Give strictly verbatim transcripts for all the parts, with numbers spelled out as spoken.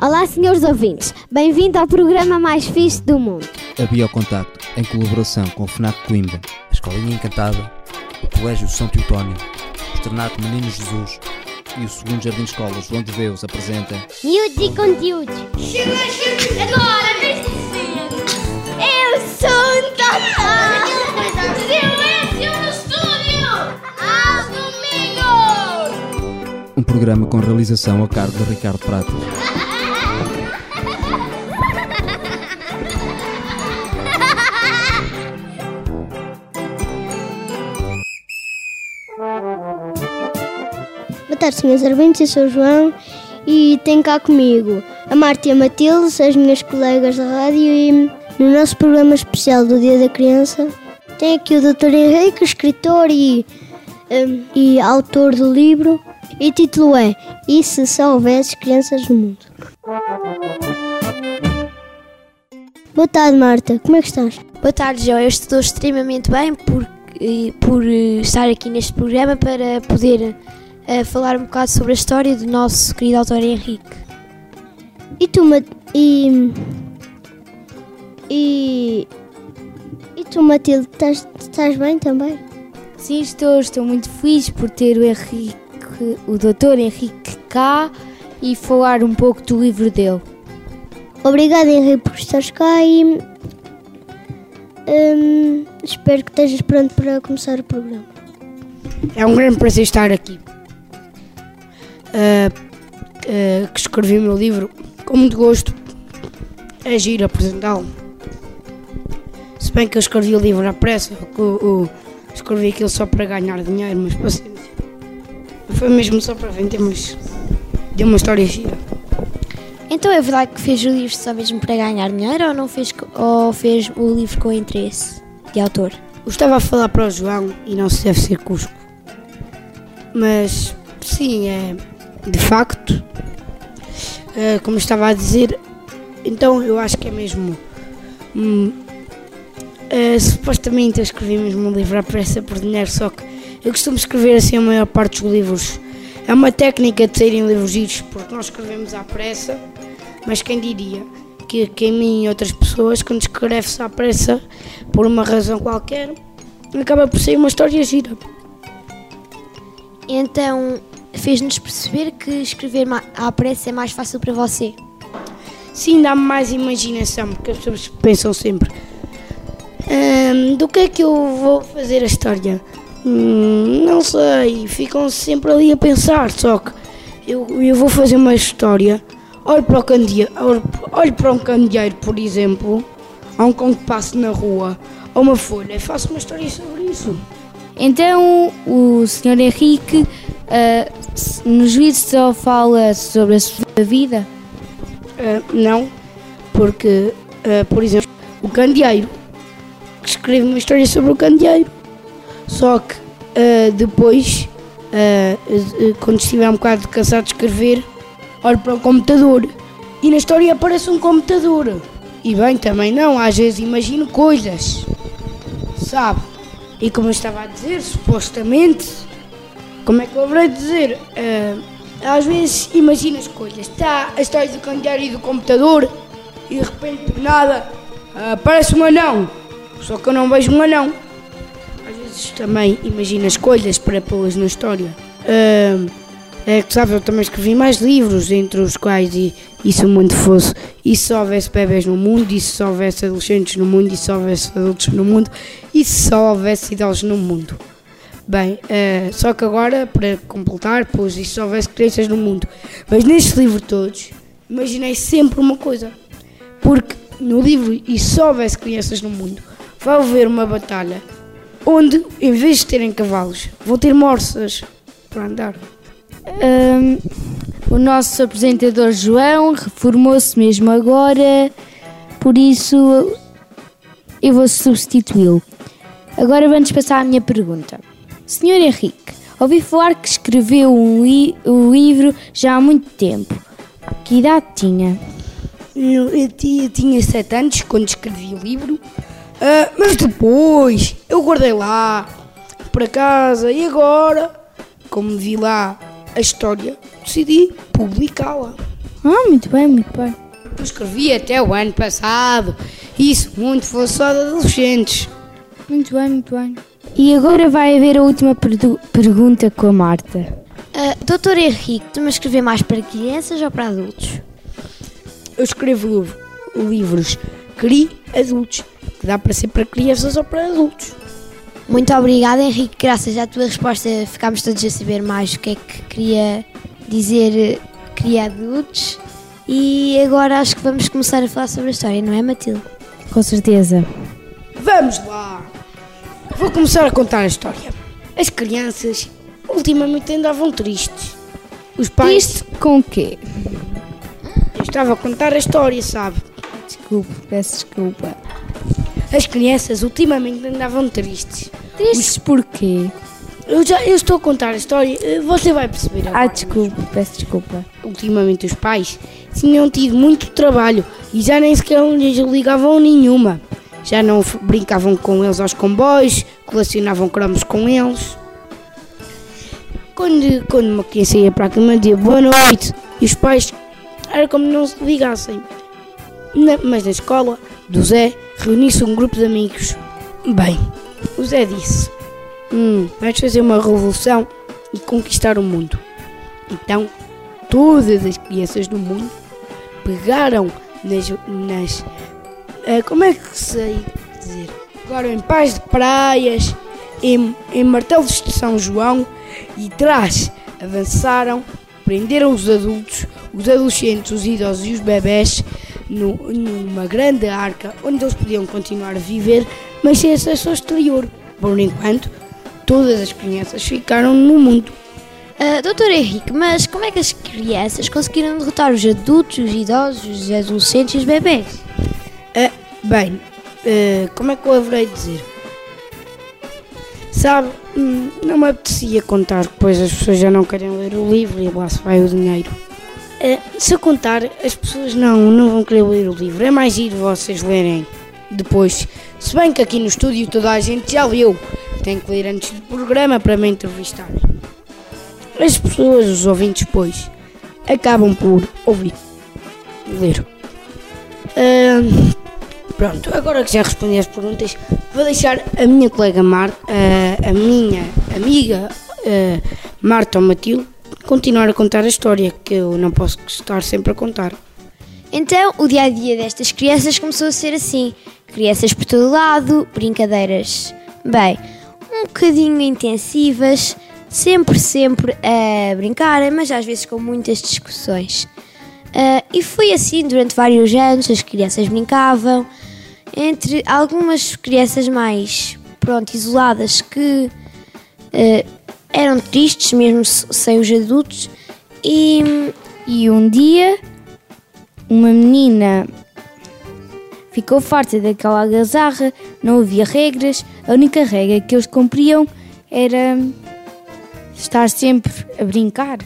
Olá, senhores ouvintes. Bem-vindo ao programa mais fixe do mundo. A Biocontacto, em colaboração com o FNAC Coimbra, a Escolinha Encantada, o Colégio São Teotónio, o Externato Menino Jesus e o segundo Jardim de Escola João de Deus apresentam Miúdos e conteúdos. Chega, chega, agora, neste cedo. Eu sou um tatá. Silêncio no estúdio! Aos domingos! um programa com realização a cargo de Ricardo Prata. Boa tarde, senhores ouvintes, eu sou o João e tenho cá comigo a Marta e a Matilde, as minhas colegas da rádio, e no nosso programa especial do Dia da Criança tem aqui o doutor Henrique, escritor e, um, e autor do livro, e o título é E se só houvesse crianças no mundo? Boa tarde, Marta, como é que estás? Boa tarde, João. Eu estou extremamente bem por, por estar aqui neste programa para poder uh, falar um bocado sobre a história do nosso querido autor Henrique. E tu, Mat- e, e, e tu Matilde, estás, estás bem também? Sim, estou, estou muito feliz por ter o Henrique, o doutor Henrique cá e falar um pouco do livro dele. Obrigada, Henrique, por estares cá e hum, espero que estejas pronto para começar o programa. É um grande prazer estar aqui. Uh, uh, que escrevi o meu livro com muito gosto. É giro apresentá-lo. Se bem que eu escrevi o livro à pressa, que eu, eu escrevi aquilo só para ganhar dinheiro, mas paciência. Foi mesmo só para vender, mas deu uma história gira. Então é verdade que fez o livro só mesmo para ganhar dinheiro ou, não fez, ou fez o livro com interesse de autor? Eu estava a falar para o João e não se deve ser cusco. Mas sim, é de facto, uh, como estava a dizer, então eu acho que é mesmo, hum, uh, supostamente eu escrevi mesmo um livro à pressa por dinheiro, só que eu costumo escrever assim a maior parte dos livros. É uma técnica de saírem livros giros, porque nós escrevemos à pressa, mas quem diria que, que em mim e outras pessoas, quando escreve-se à pressa, por uma razão qualquer, acaba por sair uma história gira. Então fez-nos perceber que escrever à pressa é mais fácil para você? Sim, dá-me mais imaginação, porque as pessoas pensam sempre hum, do que é que eu vou fazer a história? Hum, não sei, ficam sempre ali a pensar, só que eu, eu vou fazer uma história, olho para, o candeeiro, olho, olho para um candeeiro, por exemplo, há um cão que passa na rua, ou uma folha, e faço uma história sobre isso. Então o senhor Henrique uh, nos livros só fala sobre a sua vida? Uh, não, porque, uh, por exemplo, o candeeiro, que escreve uma história sobre o candeeiro. Só que uh, depois, uh, uh, quando estiver um bocado cansado de escrever, olho para o computador e na história aparece um computador. E bem, também não, às vezes imagino coisas, sabe? E como eu estava a dizer, supostamente, como é que eu haverei de dizer? Uh, às vezes imagino as coisas. Está a história do candeeiro e do computador e de repente, por nada, uh, aparece um anão. Só que eu não vejo um anão. Também imagino as coisas para pô-las na história. Uh, é que sabe, eu também escrevi mais livros, entre os quais e, e se o mundo fosse, e se só houvesse bebés no mundo, e se só houvesse adolescentes no mundo, e se só houvesse adultos no mundo, e se só houvesse idosos no mundo. Bem, uh, só que agora, para completar, pus e se só houvesse crianças no mundo. Mas nestes livros todos, imaginei sempre uma coisa, porque no livro e se só houvesse crianças no mundo, vai haver uma batalha onde, em vez de terem cavalos, vão ter morsas para andar. Um, o nosso apresentador João reformou-se mesmo agora, por isso eu vou substituí-lo. Agora vamos passar à minha pergunta. senhor Henrique, ouvi falar que escreveu um, li- um livro já há muito tempo. Que idade tinha? Eu, eu, eu tinha sete anos quando escrevi o livro, uh, mas depois eu guardei lá para casa e agora, como vi lá a história, decidi publicá-la. Ah, muito bem, muito bem. Eu escrevi até o ano passado. Isso muito fosse só de adolescentes. Muito bem, muito bem. E agora vai haver a última perdu- pergunta com a Marta. Uh, doutor Henrique, tu-me escrever mais para crianças ou para adultos? Eu escrevo livro- livros cri adultos, que dá para ser para crianças ou para adultos. Muito obrigada, Henrique. Graças à tua resposta ficámos todos a saber mais o que é que queria dizer cria adultos. E agora acho que vamos começar a falar sobre a história, não é, Matilde? Com certeza. Vamos lá! Vou começar a contar a história. As crianças ultimamente andavam tristes. Os pais... Triste com o quê? Eu estava a contar a história, sabe? Desculpe, peço desculpa. As crianças ultimamente andavam tristes. Tristes porquê? Eu já eu estou a contar a história, você vai perceber agora. Ah, desculpe, peço desculpa. Ultimamente os pais tinham tido muito trabalho e já nem sequer lhes ligavam nenhuma. Já não f- brincavam com eles aos comboios, colecionavam cromos com eles. Quando, quando uma criança ia para a cama dizia boa noite e os pais era como não se ligassem. Na, mas na escola do Zé reuniu-se um grupo de amigos. Bem, o Zé disse: Hum, vamos fazer uma revolução e conquistar o mundo. Então, todas as crianças do mundo pegaram nas... nas uh, como é que sei dizer? Pegaram em pás de praias, em, em martelos de São João e atrás avançaram, prenderam os adultos, os adolescentes, os idosos e os bebés no, numa grande arca onde eles podiam continuar a viver, mas sem acesso ao exterior. Por enquanto, todas as crianças ficaram no mundo. Uh, doutor Henrique, mas como é que as crianças conseguiram derrotar os adultos, os idosos, os adolescentes e os bebés? Uh, bem, uh, como é que eu haverei de dizer? Sabe, hum, não me apetecia contar, pois as pessoas já não querem ler o livro e lá se vai o dinheiro. Uh, se eu contar, as pessoas não, não vão querer ler o livro. É mais giro vocês lerem depois. Se bem que aqui no estúdio toda a gente já leu. Tem que ler antes do programa para me entrevistar. As pessoas, os ouvintes, pois, acabam por ouvir, ler. Uh, pronto, agora que já respondi às perguntas, vou deixar a minha colega Mar, uh, a minha amiga uh, Marta ou Matilde, continuar a contar a história, que eu não posso estar sempre a contar. Então, o dia-a-dia destas crianças começou a ser assim. Crianças por todo lado, brincadeiras, bem, um bocadinho intensivas, sempre, sempre a brincarem, mas às vezes com muitas discussões. Uh, e foi assim durante vários anos, as crianças brincavam, entre algumas crianças mais, pronto, isoladas, que uh, eram tristes mesmo sem os adultos, e, e um dia uma menina ficou farta daquela algazarra, não havia regras, a única regra que eles cumpriam era estar sempre a brincar.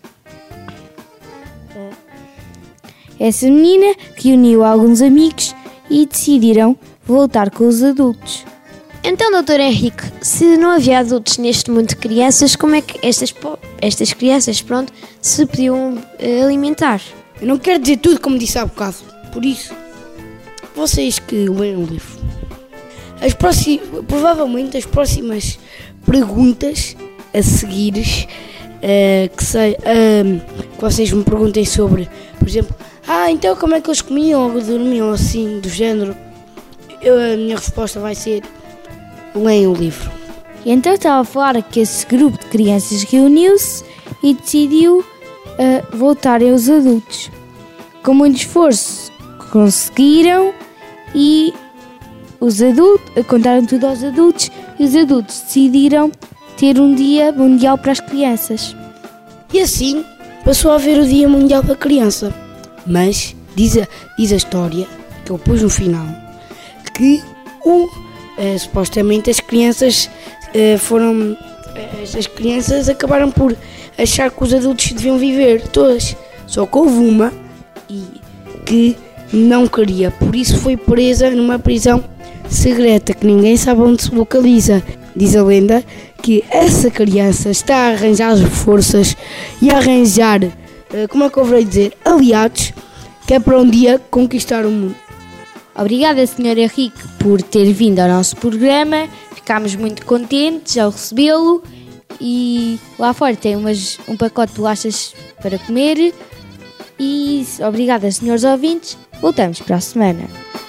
Essa menina reuniu alguns amigos e decidiram voltar com os adultos. Então, doutor Henrique, se não havia adultos neste mundo de crianças, como é que estas, estas crianças, pronto, se podiam uh, alimentar? Eu não quero dizer tudo como disse há bocado, por isso, vocês que leram o livro, as próximas, provavelmente as próximas perguntas a seguir, uh, que, sei, uh, que vocês me perguntem sobre, por exemplo, ah, então como é que eles comiam ou dormiam assim, do género, eu, a minha resposta vai ser: leem o livro. E então estava a falar que esse grupo de crianças reuniu-se e decidiu uh, voltarem aos adultos. Com muito esforço conseguiram e os adultos contaram tudo aos adultos e os adultos decidiram ter um dia mundial para as crianças. E assim passou a haver o Dia Mundial da Criança. Mas diz a, diz a história, que eu pus no final, que o, uh, supostamente as crianças uh, foram. Uh, as crianças acabaram por achar que os adultos deviam viver todas. Só que houve uma e que não queria, por isso foi presa numa prisão secreta que ninguém sabe onde se localiza. Diz a lenda que essa criança está a arranjar forças e a arranjar uh, como é que eu vou dizer, aliados, que é para um dia conquistar o mundo. Obrigada, senhor Henrique, por ter vindo ao nosso programa. Ficámos muito contentes ao recebê-lo. E lá fora tem umas, um pacote de bolachas para comer. E obrigada, senhores ouvintes. Voltamos para a semana.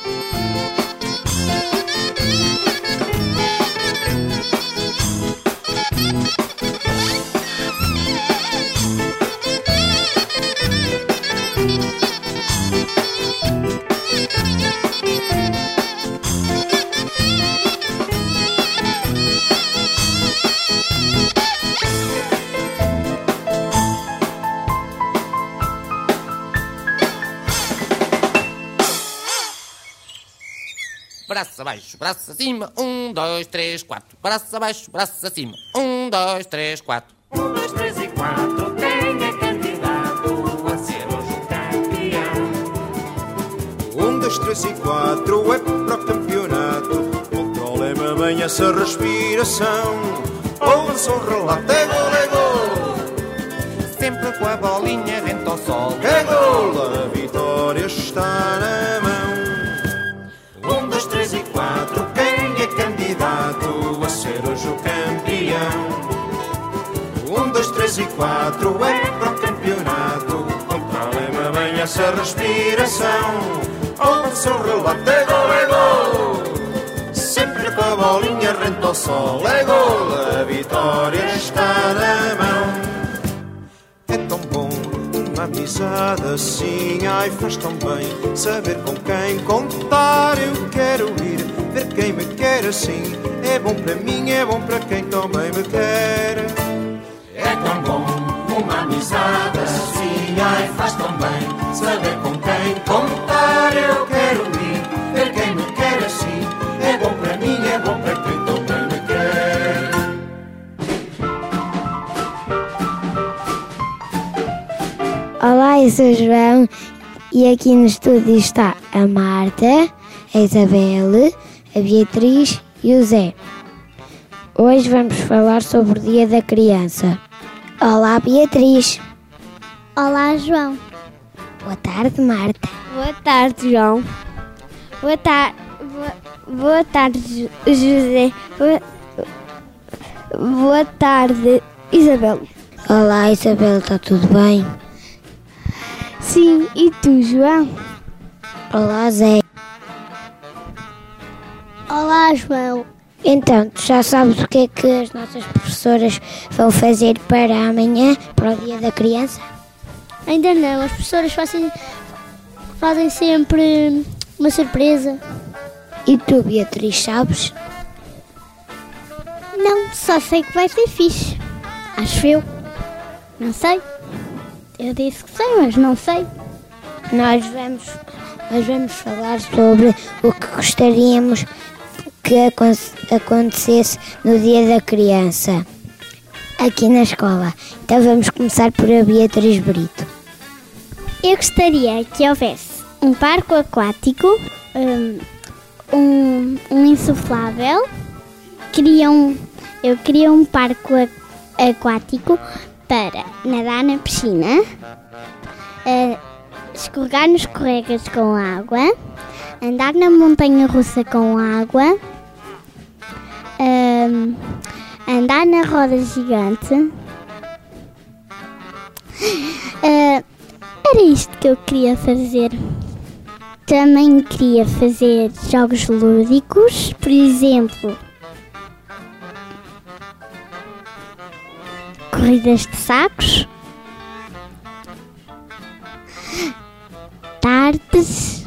Braço abaixo, braço acima, um, dois, três, quatro. Braço abaixo, braço acima, um, dois, três, quatro. Um, dois, três e quatro, quem é candidato a ser hoje o campeão? Um, dois, três e quatro, é para o campeonato. Controlem-me bem essa respiração. Ouve-se um relato, é gol, é gol. Sempre com a bolinha rente ao sol. É gol, a vitória está na mão. Um, dois, três e quatro, quem é candidato a ser hoje o campeão? Um, dois, três e quatro, é para o campeonato. Controlem-me bem essa respiração. Ouve-se um relato, é gol, é gol. Sempre com a bolinha rente ao sol. É gol, a vitória está na mão. É tão bom uma amizade assim, ai faz tão bem saber com quem contar. Eu quero ir ver quem me quer assim. É bom para mim, é bom para quem também me quer. É tão bom uma amizade assim, ai faz tão bem saber com quem contar. Eu quero ir ver quem me quer assim. É bom para mim, é bom para quem também me quer. Olá, eu sou o João e aqui no estúdio está a Marta, a Isabel, a Beatriz e o Zé. Hoje vamos falar sobre o Dia da Criança. Olá, Beatriz. Olá, João. Boa tarde, Marta. Boa tarde, João. Boa, tar... boa... Boa tarde, José. Boa... Boa tarde, Isabel. Olá, Isabel, está tudo bem? Sim, e tu, João? Olá, Zé. Olá, João. Então, tu já sabes o que é que as nossas professoras vão fazer para amanhã, para o Dia da Criança? Ainda não, as professoras fazem, fazem sempre uma surpresa. E tu, Beatriz, sabes? Não, só sei que vai ser fixe. Acho eu. Não sei. Eu disse que sei, mas não sei. Nós vamos, nós vamos falar sobre o que gostaríamos que acontecesse no Dia da Criança aqui na escola. Então vamos começar por a Beatriz Brito. Eu gostaria que houvesse um parque aquático, um, um, um insuflável. Queria um, eu queria um parque aquático para nadar na piscina, uh, escorregar nos escorregas com água, andar na montanha-russa com água, um, andar na roda gigante. Uh, era isto que eu queria fazer. Também queria fazer jogos lúdicos, por exemplo, corridas de sacos, tartes,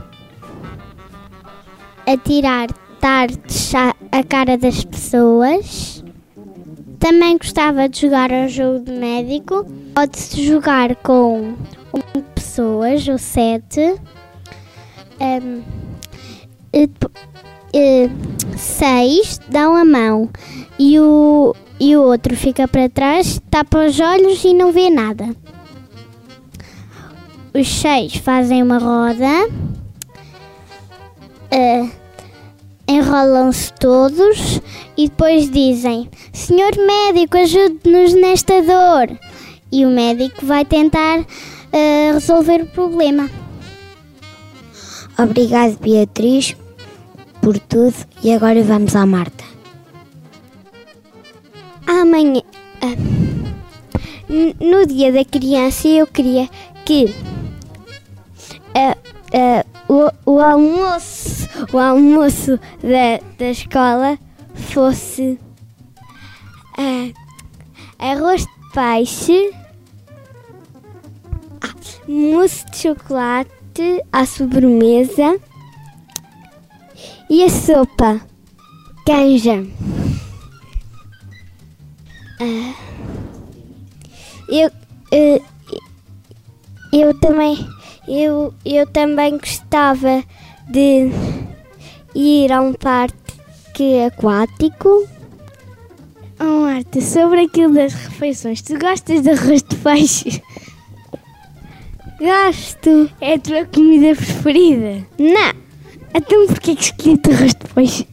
atirar tartes à cara das pessoas. Também gostava de jogar ao jogo de médico. Pode-se jogar com oito pessoas ou sete. Um, e, e, seis dão a mão e o, e o outro fica para trás, tapa os olhos e não vê nada. Os seis fazem uma roda, uh, enrolam-se todos e depois dizem: Senhor médico, ajude-nos nesta dor. E o médico vai tentar uh, uh, resolver o problema. Obrigado, Beatriz, por tudo. E agora vamos à Marta. Amanhã, ah, no dia da criança, eu queria que ah, ah, o, o almoço, o almoço da, da escola fosse ah, arroz de peixe, ah, mousse de chocolate à sobremesa e a sopa canja. Ah, eu, eu, eu também eu, eu também gostava de ir a um parque aquático. Oh, Marta, sobre aquilo das refeições, tu gostas de arroz de peixe? Gosto. É a tua comida preferida? Não. Então porquê que escolheste arroz de peixe?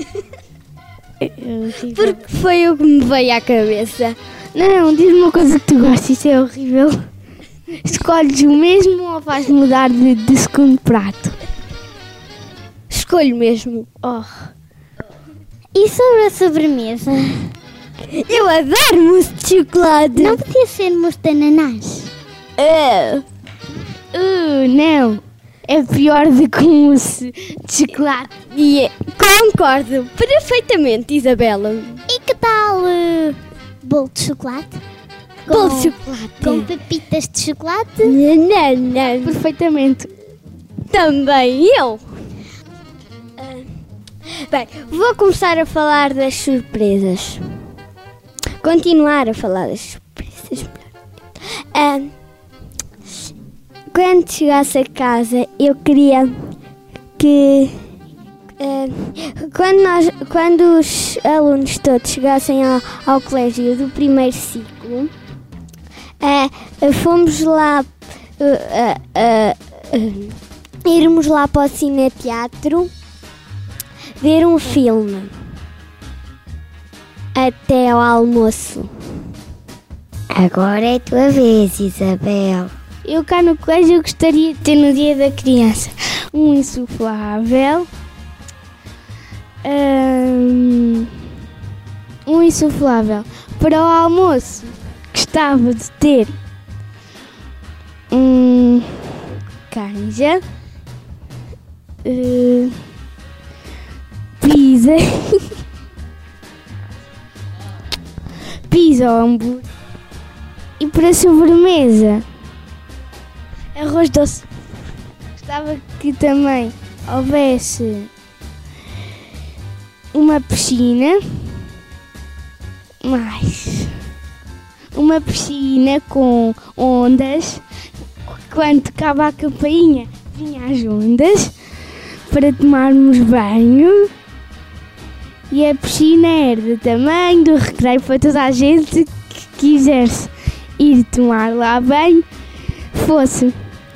Porque foi o que me veio à cabeça. Não, diz-me uma coisa que tu gostas, isso é horrível. Escolhes o mesmo ou vais mudar de, de segundo prato? Escolho mesmo. Oh. E sobre a sobremesa? Eu adoro mousse de chocolate. Não podia ser mousse de ananás? Uh. Uh, não. É pior do que um mousse de chocolate. E é, concordo perfeitamente, Isabela. E que tal uh, bolo de chocolate? Com, bolo de chocolate? Com pepitas de chocolate? Não, não, não. Perfeitamente. Também eu. Uh, bem, vou começar a falar das surpresas. Continuar a falar das surpresas. Uh, Quando chegasse a casa, eu queria que uh, quando, nós, quando os alunos todos chegassem ao, ao colégio do primeiro ciclo, uh, fomos lá uh, uh, uh, uh, irmos lá para o cineteatro ver um filme até ao almoço. Agora é a tua vez, Isabel. Eu cá no colégio gostaria de ter no dia da criança um insuflável, um, um insuflável. Para o almoço gostava de ter um canja, uh, pizza, pizza ou hambúrguer. E para a sobremesa, arroz doce. Gostava que também houvesse uma piscina, mais uma piscina com ondas. Quando tocava a campainha, vinha as ondas para tomarmos banho. E a piscina era do tamanho do recreio para toda a gente que quisesse ir tomar lá banho, fosse.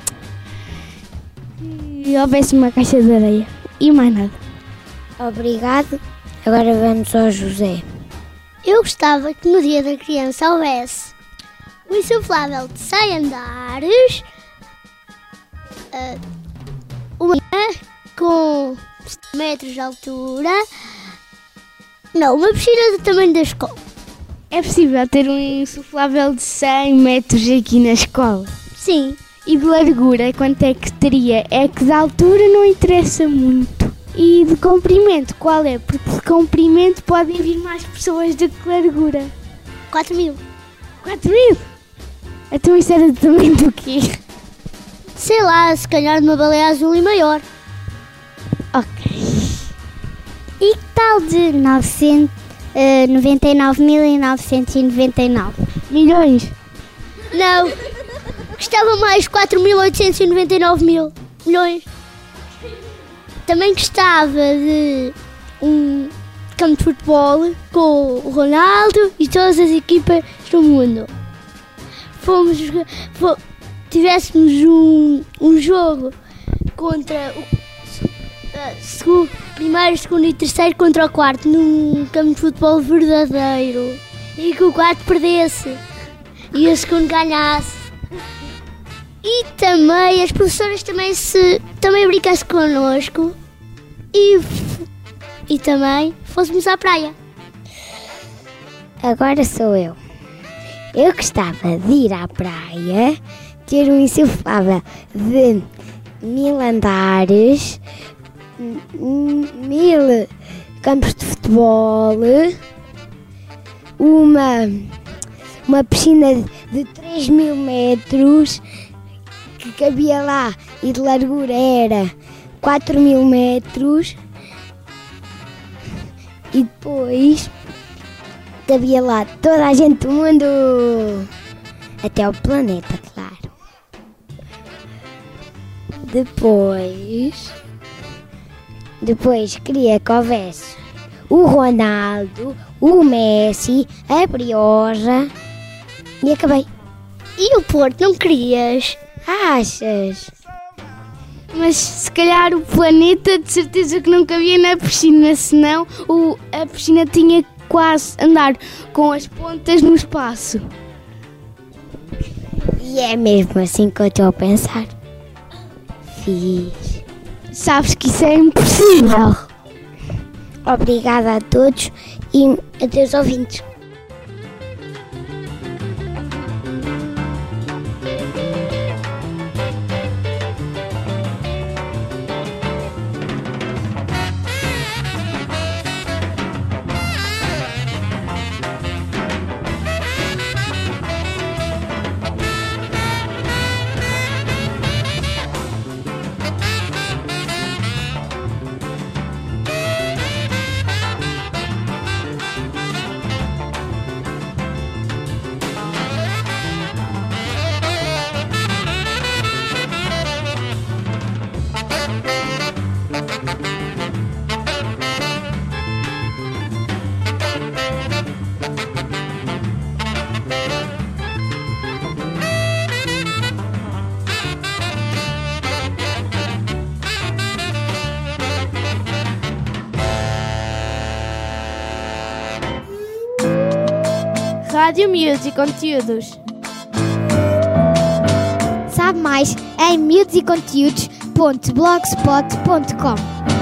E houvesse uma caixa de areia e mais nada. Obrigado. Agora vamos ao José. Eu gostava que no dia da criança houvesse um insuflável de cem andares, uh, uma com metros de altura, não, uma piscina do tamanho da escola. É possível ter um insuflável de cem metros aqui na escola? Sim. E de largura, quanto é que teria? É que de altura não interessa muito. E de comprimento, qual é? Porque de comprimento podem vir mais pessoas do que largura. quatro mil. quatro mil? Então isso era do tamanho do quê? Sei lá, se calhar de uma baleia azul e maior. Ok. E que tal de novecentos e noventa e nove mil novecentos e noventa e nove? Milhões? Não. Gostava mais quatro mil oitocentos e noventa e nove mil milhões. Também gostava de um campo de futebol com o Ronaldo e todas as equipas do mundo. Fomos, fomos tivéssemos um, um jogo contra o uh, segundo, primeiro, segundo e terceiro contra o quarto num campo de futebol verdadeiro e que o quarto perdesse e o segundo ganhasse. E também as professoras também se também brincassem connosco e, e também fôssemos à praia. Agora sou eu. Eu gostava de ir à praia, ter um insuflável de mil andares, mil campos de futebol, uma, uma piscina de três mil metros que cabia lá e de largura era quatro mil metros e depois cabia lá toda a gente do mundo, até o planeta, claro. Depois, depois queria que houvesse o Ronaldo, o Messi, a Briosa e acabei. E o Porto, não querias? Achas? Mas se calhar o planeta de certeza que não cabia na piscina, senão o, a piscina tinha que quase andar com as pontas no espaço. E é mesmo assim que eu estou a pensar. Fiz. Sabes que isso é impossível. Obrigada a todos e adeus ouvintes. Rádio Miúdos e Conteúdos. Sabe mais em miúdos e conteúdos ponto blogspot ponto com.